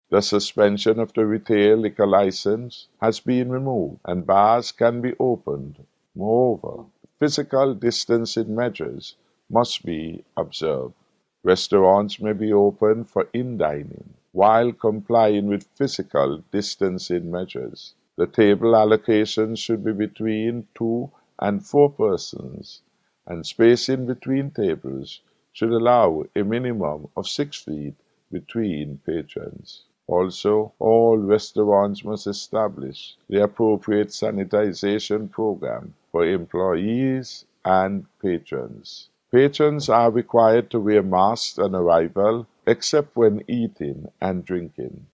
The suspension of the retail liquor license has been removed and bars can be opened. Moreover, physical distancing measures must be observed. Restaurants may be open for in-dining while complying with physical distancing measures. The table allocation should be between 2 and 4 persons, and spacing between tables should allow a minimum of 6 feet between patrons. Also, all restaurants must establish the appropriate sanitization program for employees and patrons. Patrons are required to wear masks on arrival except when eating and drinking.